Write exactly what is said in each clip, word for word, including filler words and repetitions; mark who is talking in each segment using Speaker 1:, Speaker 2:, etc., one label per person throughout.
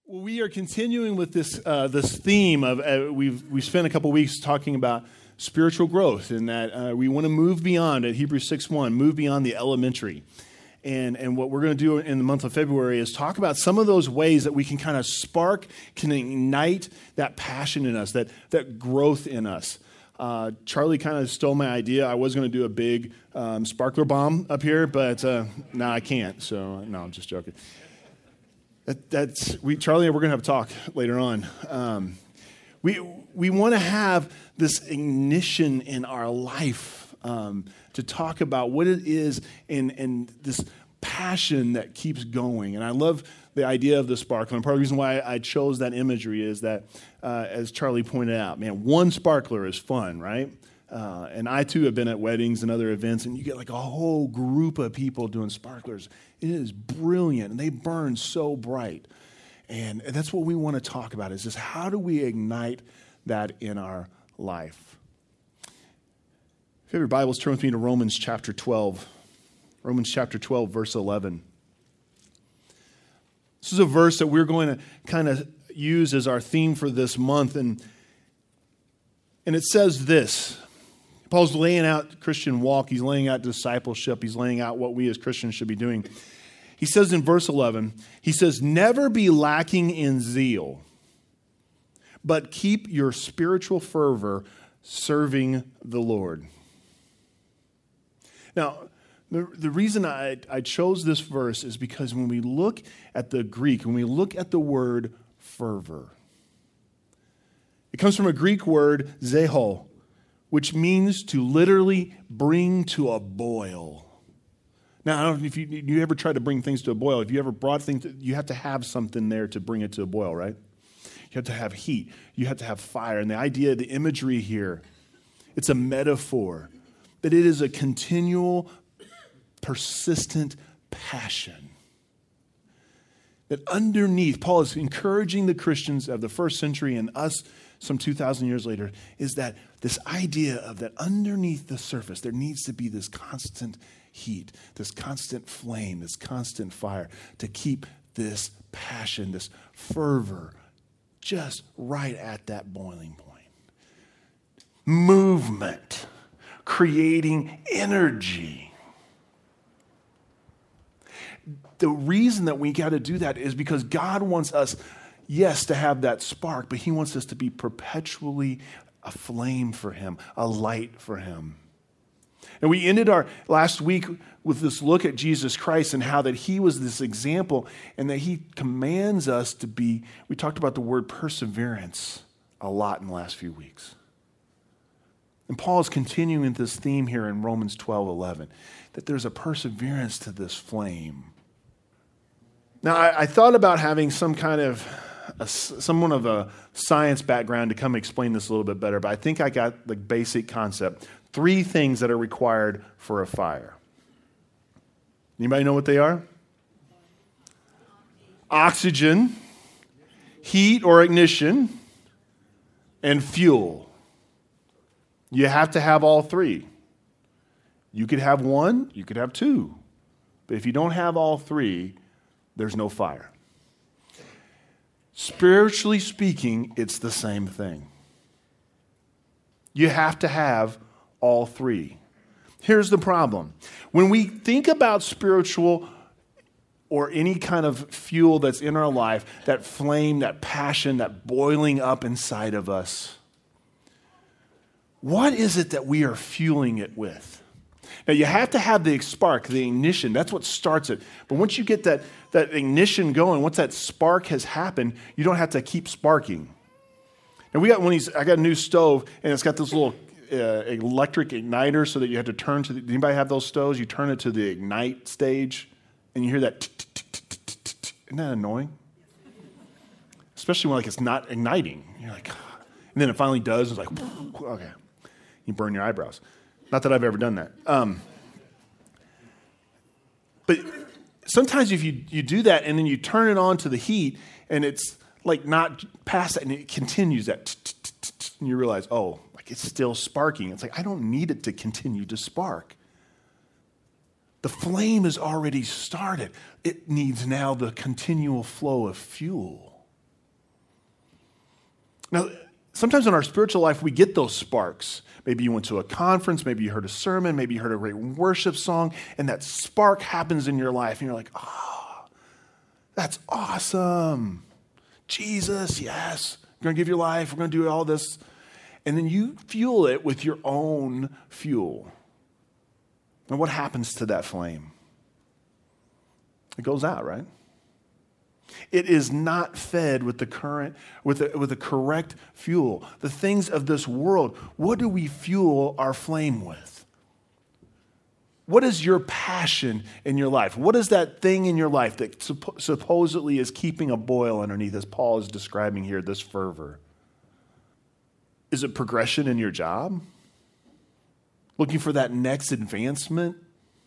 Speaker 1: Well, we are continuing with this uh, this theme of uh, we've we've spent a couple weeks talking about spiritual growth, and that uh, we want to move beyond at Hebrews six one, move beyond the elementary. And and what we're going to do in the month of February is talk about some of those ways that we can kind of spark, can ignite that passion in us, that that growth in us. Uh, Charlie kind of stole my idea. I was going to do a big um, sparkler bomb up here, but uh, now I can't. So no, I'm just joking. That, that's we Charlie and we're going to have a talk later on. Um, we we want to have this ignition in our life um, to talk about what it is and and this passion that keeps going. And I love the idea of the sparkler. And part of the reason why I chose that imagery is that, uh, as Charlie pointed out, man, one sparkler is fun, right? Uh, and I, too, have been at weddings and other events, and you get like a whole group of people doing sparklers. It is brilliant, and they burn so bright. And that's what we want to talk about, is just how do we ignite that in our life? If you have your Bibles, turn with me to Romans chapter twelve. Romans chapter twelve, verse eleven. This is a verse that we're going to kind of use as our theme for this month, and, and it says this. Paul's laying out Christian walk. He's laying out discipleship. He's laying out what we as Christians should be doing. He says in verse eleven, he says, "Never be lacking in zeal, but keep your spiritual fervor serving the Lord." Now, the, the reason I, I chose this verse is because when we look at the Greek, when we look at the word fervor, it comes from a Greek word, zeho, which means to literally bring to a boil. Now, I don't know if you, you ever tried to bring things to a boil. If you ever brought things, to, you have to have something there to bring it to a boil, right? You have to have heat. You have to have fire. And the idea, the imagery here, it's a metaphor that it is a continual, persistent passion. That underneath, Paul is encouraging the Christians of the first century and us some two thousand years later, is that this idea of that underneath the surface, there needs to be this constant heat, this constant flame, this constant fire to keep this passion, this fervor just right at that boiling point. Movement, creating energy. The reason that we got to do that is because God wants us, yes, to have that spark, but he wants us to be perpetually a flame for him, a light for him. And we ended our last week with this look at Jesus Christ and how that he was this example and that he commands us to be, we talked about the word perseverance a lot in the last few weeks. And Paul is continuing this theme here in Romans twelve eleven, that there's a perseverance to this flame. Now, I, I thought about having some kind of, a, someone of a science background to come explain this a little bit better, but I think I got the basic concept. Three things that are required for a fire. Anybody know what they are? Oxygen, heat or ignition, and fuel. You have to have all three. You could have one, you could have two. But if you don't have all three, there's no fire. Spiritually speaking, it's the same thing. You have to have all three. Here's the problem. When we think about spiritual or any kind of fuel that's in our life, that flame, that passion, that boiling up inside of us, what is it that we are fueling it with? Now, you have to have the spark, the ignition. That's what starts it. But once you get that, that ignition going, once that spark has happened, you don't have to keep sparking. And we got one of these, I got a new stove, and it's got this little uh, electric igniter so that you have to turn to the, anybody have those stoves? You turn it to the ignite stage, and you hear that tick, tick, tick, tick, tick, tick, tick. Isn't that annoying? Especially when like it's not igniting. You're like, and then it finally does. It's like, okay. You burn your eyebrows. Not that I've ever done that. Um, but sometimes if you, you do that and then you turn it on to the heat and it's like not past that and it continues that, and you realize, oh, like it's still sparking. It's like, I don't need it to continue to spark. The flame is already started. It needs now the continual flow of fuel. Now, sometimes in our spiritual life, we get those sparks. Maybe you went to a conference, maybe you heard a sermon, maybe you heard a great worship song, and that spark happens in your life, and you're like, oh, that's awesome. Jesus, yes. You're going to give your life. We're going to do all this. And then you fuel it with your own fuel. And what happens to that flame? It goes out, right? It is not fed with the current, with the, with the correct fuel. The things of this world, what do we fuel our flame with? What is your passion in your life? What is that thing in your life that suppo- supposedly is keeping a boil underneath, as Paul is describing here, this fervor? Is it progression in your job? Looking for that next advancement?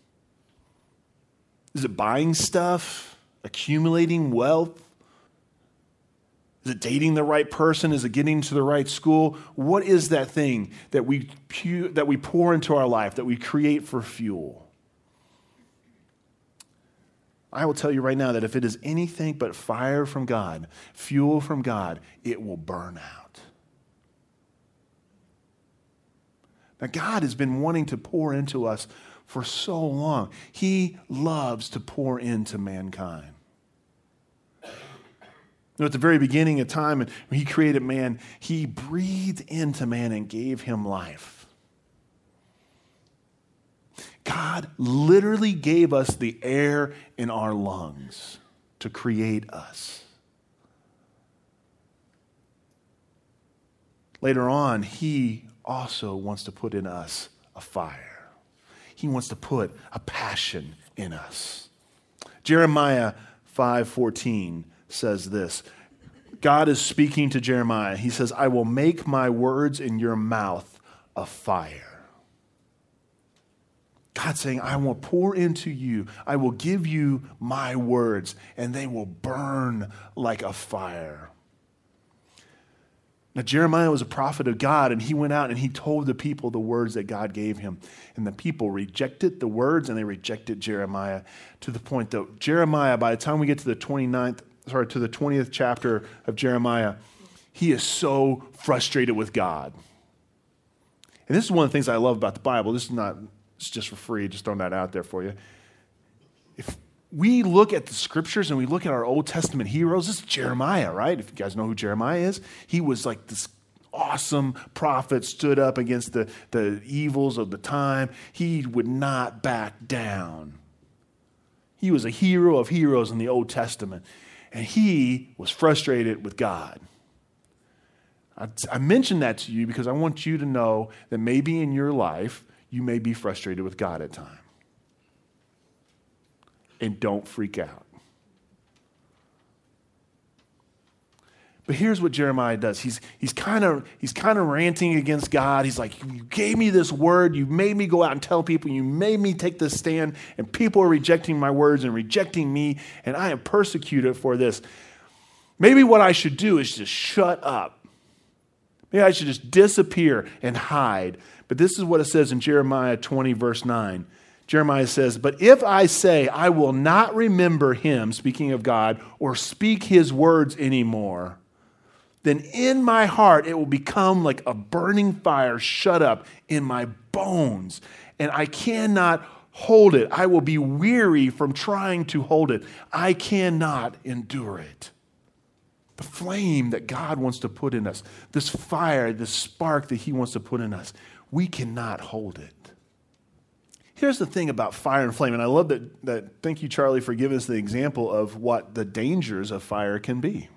Speaker 1: Is it buying stuff? Accumulating wealth? Is it dating the right person? Is it getting to the right school? What is that thing that we pu- that we pour into our life, that we create for fuel? I will tell you right now that if it is anything but fire from God, fuel from God, it will burn out. Now, God has been wanting to pour into us for so long. He loves to pour into mankind. You know, at the very beginning of time, when he created man, he breathed into man and gave him life. God literally gave us the air in our lungs to create us. Later on, he also wants to put in us a fire. He wants to put a passion in us. Jeremiah five fourteen says this. God is speaking to Jeremiah. He says, I will make my words in your mouth a fire. God's saying, I will pour into you. I will give you my words, and they will burn like a fire. Now, Jeremiah was a prophet of God, and he went out and he told the people the words that God gave him. And the people rejected the words, and they rejected Jeremiah to the point that Jeremiah, by the time we get to the twenty-ninth, sorry, to the twentieth chapter of Jeremiah, he is so frustrated with God. And this is one of the things I love about the Bible. This is not, it's just for free, just throwing that out there for you. If we look at the scriptures and we look at our Old Testament heroes, this is Jeremiah, right? If you guys know who Jeremiah is, he was like this awesome prophet, stood up against the, the evils of the time. He would not back down. He was a hero of heroes in the Old Testament, and he was frustrated with God. I, I mention that to you because I want you to know that maybe in your life, you may be frustrated with God at times. And don't freak out. But here's what Jeremiah does. He's he's kind of he's kind of ranting against God. He's like, you gave me this word. You made me go out and tell people. You made me take this stand. And people are rejecting my words and rejecting me. And I am persecuted for this. Maybe what I should do is just shut up. Maybe I should just disappear and hide. But this is what it says in Jeremiah twenty, verse nine. Jeremiah says, but if I say I will not remember him, speaking of God, or speak his words anymore, then in my heart it will become like a burning fire shut up in my bones, and I cannot hold it. I will be weary from trying to hold it. I cannot endure it. The flame that God wants to put in us, this fire, this spark that he wants to put in us, we cannot hold it. Here's the thing about fire and flame, and I love that, that, thank you, Charlie, for giving us the example of what the dangers of fire can be.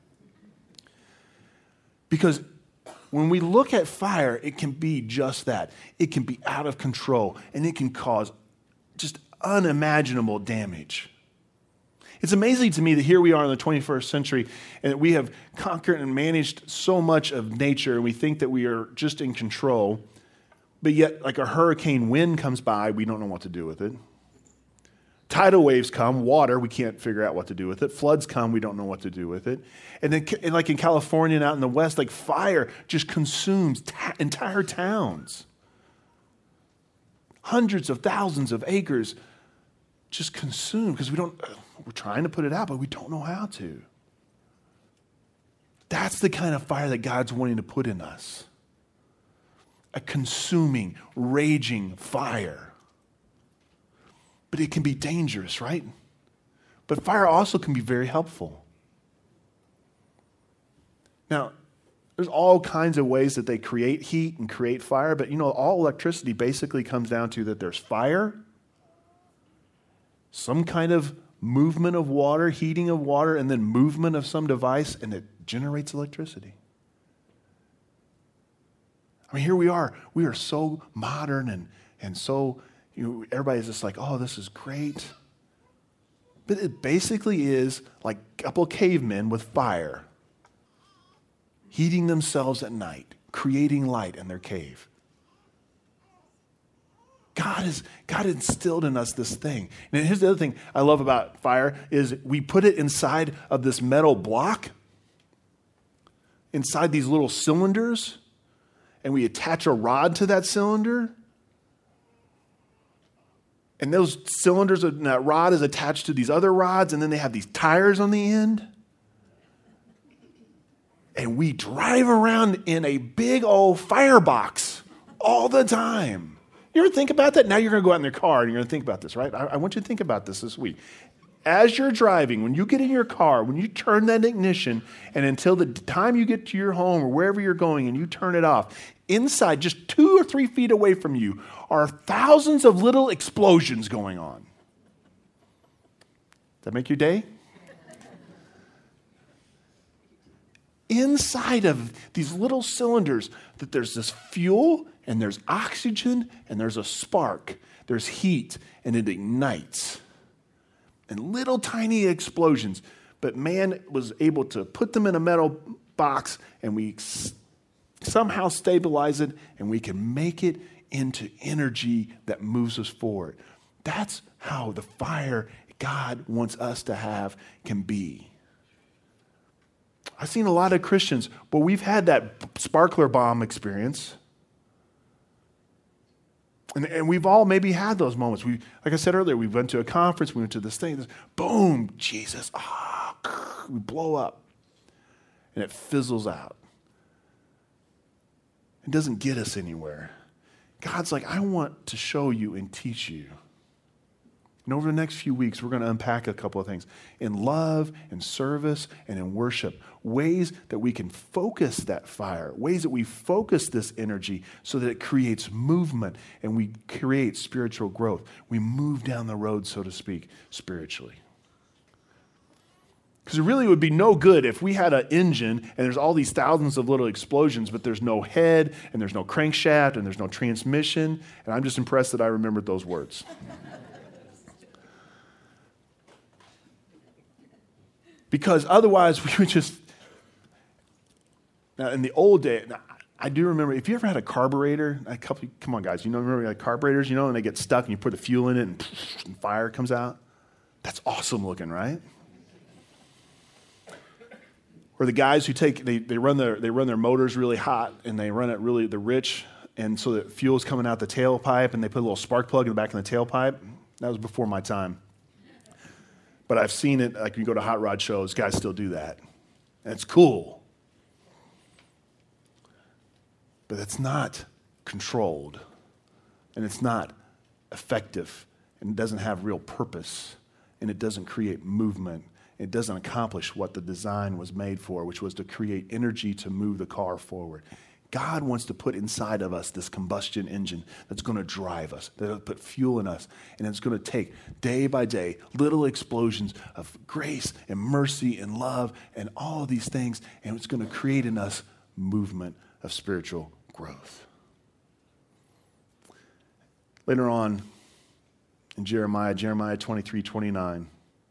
Speaker 1: Because when we look at fire, it can be just that. It can be out of control, and it can cause just unimaginable damage. It's amazing to me that here we are in the twenty-first century, and we have conquered and managed so much of nature, and we think that we are just in control. But yet, like a hurricane wind comes by, we don't know what to do with it. Tidal waves come, water, we can't figure out what to do with it. Floods come, we don't know what to do with it. And then, and like in California and out in the West, like fire just consumes ta- entire towns. Hundreds of thousands of acres just consumed because we don't, we're trying to put it out, but we don't know how to. That's That's the kind of fire that God's wanting to put in us. A consuming, raging fire. But it can be dangerous, right? But fire also can be very helpful. Now, there's all kinds of ways that they create heat and create fire, but you know, all electricity basically comes down to that there's fire, some kind of movement of water, heating of water, and then movement of some device, and it generates electricity. I mean, here we are. We are so modern and, and so, you know, everybody's just like, oh, this is great. But it basically is like a couple of cavemen with fire, heating themselves at night, creating light in their cave. God has God instilled in us this thing. And here's the other thing I love about fire is we put it inside of this metal block, inside these little cylinders, and we attach a rod to that cylinder. And those cylinders, and that rod is attached to these other rods, and then they have these tires on the end. And we drive around in a big old firebox all the time. You ever think about that? Now you're going to go out in your car and you're going to think about this, right? I, I want you to think about this this week. As you're driving, when you get in your car, when you turn that ignition, and until the time you get to your home or wherever you're going and you turn it off, inside, just two or three feet away from you, are thousands of little explosions going on. Does that make your day? Inside of these little cylinders, that there's this fuel, and there's oxygen, and there's a spark. There's heat, and it ignites. And little tiny explosions. But man was able to put them in a metal box, and we s- somehow stabilize it, and we can make it into energy that moves us forward. That's how the fire God wants us to have can be. I've seen a lot of Christians, but we've had that sparkler bomb experience. And, and we've all maybe had those moments. We, like I said earlier, we went to a conference, we went to this thing, this, boom, Jesus, ah, we blow up. And it fizzles out. It doesn't get us anywhere. God's like, I want to show you and teach you. And over the next few weeks, we're going to unpack a couple of things. In love, in service, and in worship. Ways that we can focus that fire. Ways that we focus this energy so that it creates movement and we create spiritual growth. We move down the road, so to speak, spiritually. Because it really would be no good if we had an engine and there's all these thousands of little explosions, but there's no head and there's no crankshaft and there's no transmission. And I'm just impressed that I remembered those words. Because otherwise we would just, now in the old day, I do remember, if you ever had a carburetor, a couple, come on guys, you know, remember like carburetors, you know, and they get stuck and you put the fuel in it and, and fire comes out? That's awesome looking, right? Or the guys who take, they, they run their they run their motors really hot and they run it really, they're rich, and so the fuel's coming out the tailpipe and they put a little spark plug in the back of the tailpipe. That was before my time. But I've seen it, like you go to hot rod shows, guys still do that. And it's cool. But it's not controlled. And it's not effective. And it doesn't have real purpose. And it doesn't create movement. It doesn't accomplish what the design was made for, which was to create energy to move the car forward. God wants to put inside of us this combustion engine that's going to drive us, that'll put fuel in us, and it's going to take day by day little explosions of grace and mercy and love and all of these things, and it's going to create in us movement of spiritual growth. Later on in Jeremiah, Jeremiah twenty-three twenty-nine,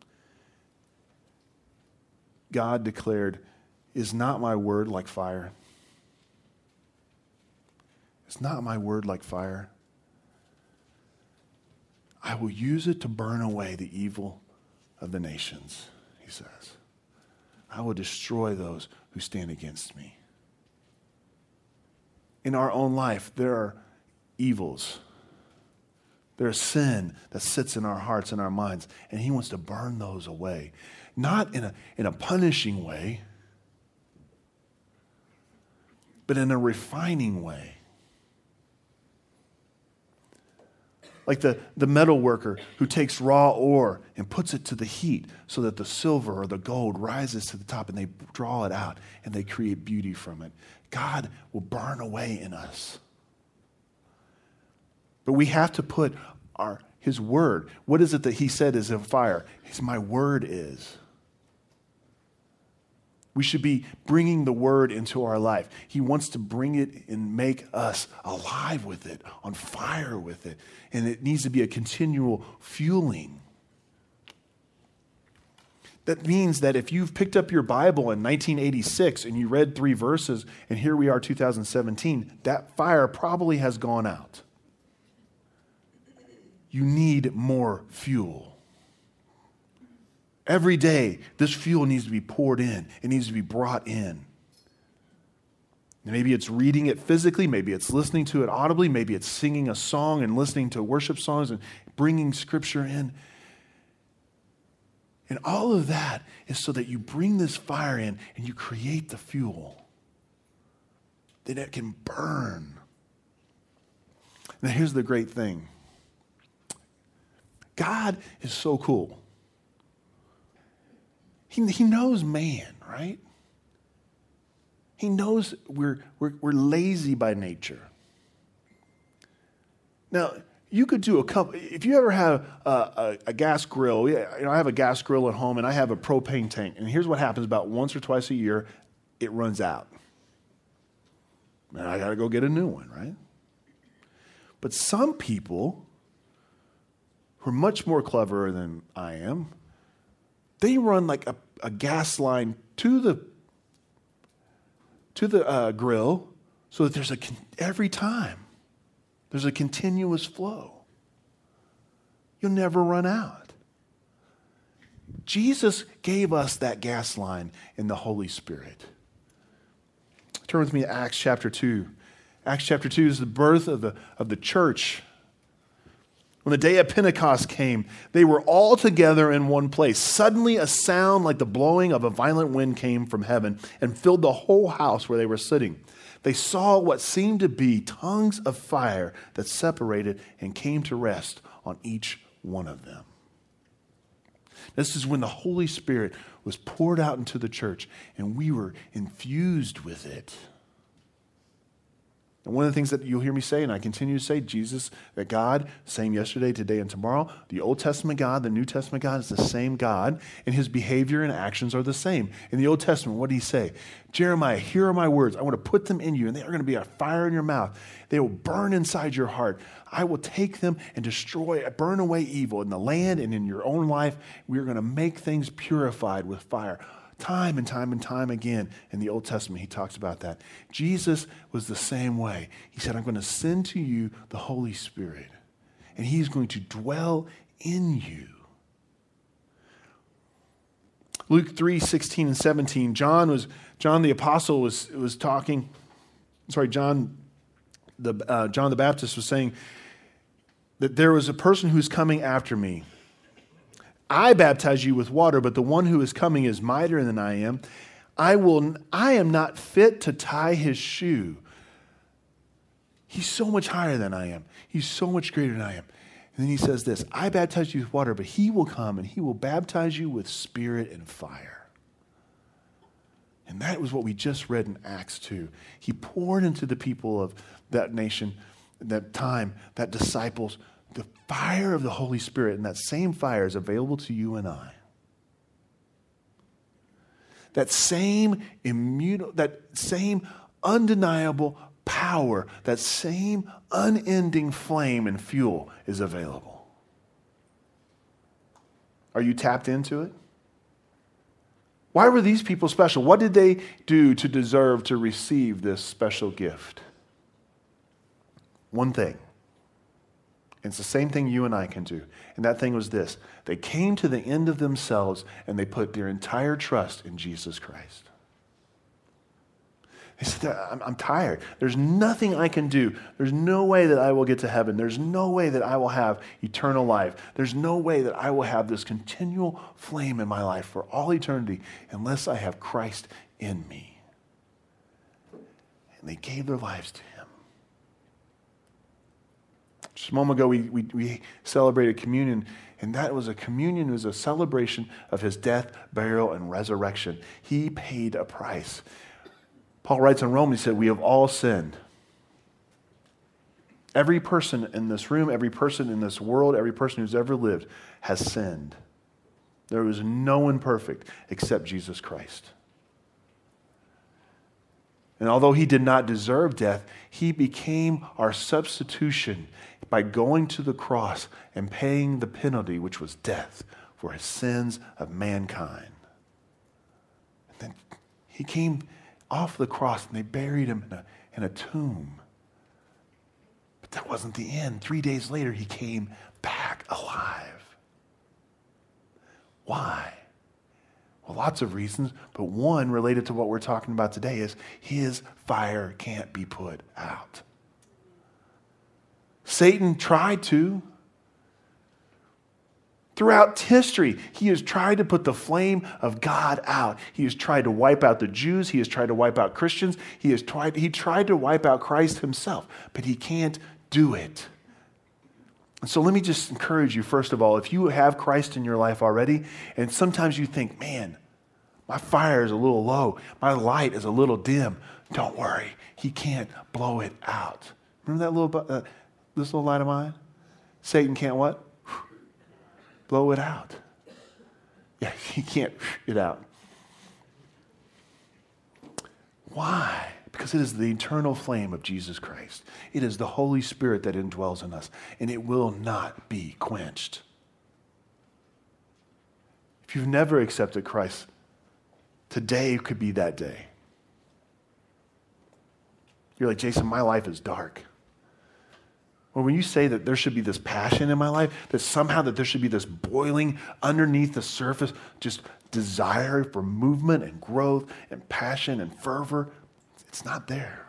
Speaker 1: God declared, "Is not my word like fire? Is not my word like fire? I will use it to burn away the evil of the nations," he says. "I will destroy those who stand against me." In our own life, there are evils. There's sin that sits in our hearts and our minds, and he wants to burn those away. Not in a, in a punishing way, but in a refining way. Like the, the metal worker who takes raw ore and puts it to the heat so that the silver or the gold rises to the top, and they draw it out and they create beauty from it. God will burn away in us. But we have to put our his word. What is it that he said is a fire? It's my word is. We should be bringing the word into our life. He wants to bring it and make us alive with it, on fire with it. And it needs to be a continual fueling. That means that if you've picked up your Bible in nineteen eighty-six and you read three verses, and here we are two thousand seventeen, that fire probably has gone out. You need more fuel. Every day, this fuel needs to be poured in. It needs to be brought in. Maybe it's reading it physically. Maybe it's listening to it audibly. Maybe it's singing a song and listening to worship songs and bringing scripture in. And all of that is so that you bring this fire in and you create the fuel. Then it can burn. Now, here's the great thing. God is so cool. He, he knows man, right? He knows we're, we're, we're lazy by nature. Now, you could do a couple, if you ever have a, a, a gas grill, you know, I have a gas grill at home and I have a propane tank. And here's what happens about once or twice a year, it runs out. And I got to go get a new one, right? But some people who are much more clever than I am, they run like a, a gas line to the to the uh, grill so that there's a, every time, there's a continuous flow. You'll never run out. Jesus gave us that gas line in the Holy Spirit. Turn with me to Acts chapter two. Acts chapter two is the birth of the, of the church. When the day of Pentecost came, they were all together in one place. Suddenly a sound like the blowing of a violent wind came from heaven and filled the whole house where they were sitting. They saw what seemed to be tongues of fire that separated and came to rest on each one of them. This is when the Holy Spirit was poured out into the church and we were infused with it. And one of the things that you'll hear me say, and I continue to say, Jesus, that God, same yesterday, today, and tomorrow, the Old Testament God, the New Testament God is the same God, and his behavior and actions are the same. In the Old Testament, what did he say? Jeremiah, here are my words. I want to put them in you, and they are going to be a fire in your mouth. They will burn inside your heart. I will take them and destroy, burn away evil in the land and in your own life. We are going to make things purified with fire. Time and time and time again in the Old Testament, he talks about that. Jesus was the same way. He said, I'm going to send to you the Holy Spirit, and he's going to dwell in you. Luke three, sixteen and seventeen, John was John the Apostle was, was talking, sorry, John the, uh, John the Baptist was saying that there was a person who's coming after me. I baptize you with water, but the one who is coming is mightier than I am. I will. I am not fit to tie his shoe. He's so much higher than I am. He's so much greater than I am. And then he says this, I baptize you with water, but he will come and he will baptize you with spirit and fire. And that was what we just read in Acts two. He poured into the people of that nation, that time, that disciples, the fire of the Holy Spirit, and that same fire is available to you and I. That same immutable, that same undeniable power, that same unending flame and fuel is available. Are you tapped into it? Why were these people special? What did they do to deserve to receive this special gift? One thing. It's the same thing you and I can do. And that thing was this. They came to the end of themselves and they put their entire trust in Jesus Christ. They said, I'm, I'm tired. There's nothing I can do. There's no way that I will get to heaven. There's no way that I will have eternal life. There's no way that I will have this continual flame in my life for all eternity unless I have Christ in me. and they gave their lives to him. Just a moment ago, we, we, we celebrated communion, and that was a communion, it was a celebration of his death, burial, and resurrection. He paid a price. Paul writes in Romans, he said, we have all sinned. Every person in this room, every person in this world, every person who's ever lived has sinned. There was no one perfect except Jesus Christ. And although he did not deserve death, he became our substitution by going to the cross and paying the penalty, which was death, for his sins of mankind. And then he came off the cross and they buried him in a, in a tomb. But that wasn't the end. Three days later, he came back alive. Why? Well, lots of reasons, but one related to what we're talking about today is his fire can't be put out. Satan tried to. Throughout history, he has tried to put the flame of God out. He has tried to wipe out the Jews. He has tried to wipe out Christians. He has tried, he tried to wipe out Christ himself, but he can't do it. And so let me just encourage you, first of all, if you have Christ in your life already, and sometimes you think, man, my fire is a little low, my light is a little dim, don't worry, he can't blow it out. Remember that little, uh, this little light of mine? Satan can't what? Blow it out. Yeah, he can't it out. Why? Because it is the eternal flame of Jesus Christ. It is the Holy Spirit that indwells in us, and it will not be quenched. If you've never accepted Christ, today could be that day. You're like, Jason, my life is dark. Well, when you say that there should be this passion in my life, that somehow that there should be this boiling underneath the surface, just desire for movement and growth and passion and fervor, it's not there.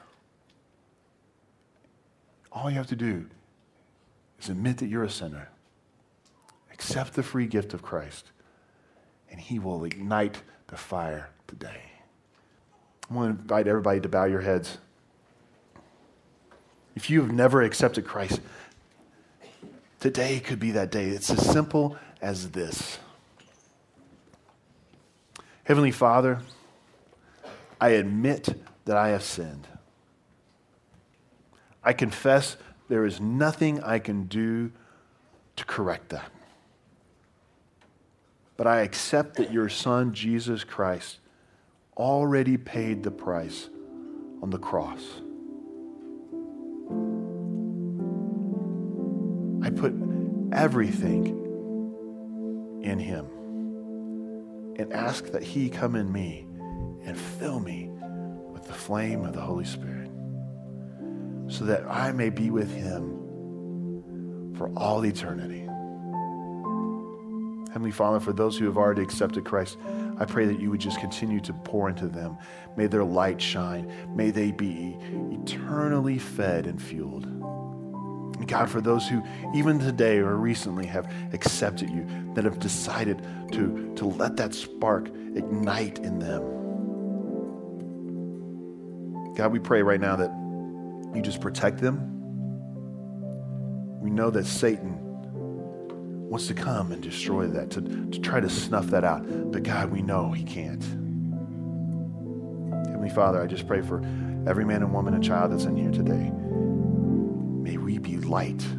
Speaker 1: All you have to do is admit that you're a sinner. Accept the free gift of Christ, and he will ignite the fire today. I want to invite everybody to bow your heads. If you have never accepted Christ, today could be that day. It's as simple as this. Heavenly Father, I admit that I have sinned. I confess there is nothing I can do to correct that. But I accept that your Son, Jesus Christ, already paid the price on the cross. I put everything in him and ask that he come in me and fill me with the flame of the Holy Spirit so that I may be with him for all eternity. Heavenly Father, for those who have already accepted Christ, I pray that you would just continue to pour into them. May their light shine. May they be eternally fed and fueled. And God, for those who even today or recently have accepted you, that have decided to, to let that spark ignite in them. God, we pray right now that you just protect them. We know that Satan wants to come and destroy that, to, to try to snuff that out. But God, we know he can't. Heavenly Father, I just pray for every man and woman and child that's in here today. May we be light